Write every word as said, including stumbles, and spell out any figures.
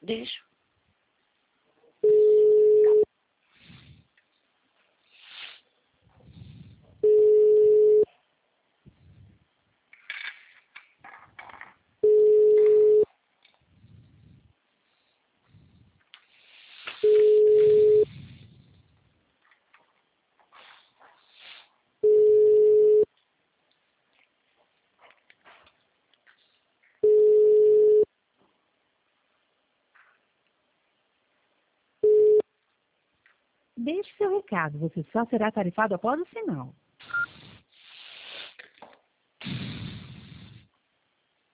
Deixo. Deixe seu recado, você só será tarifado após o sinal.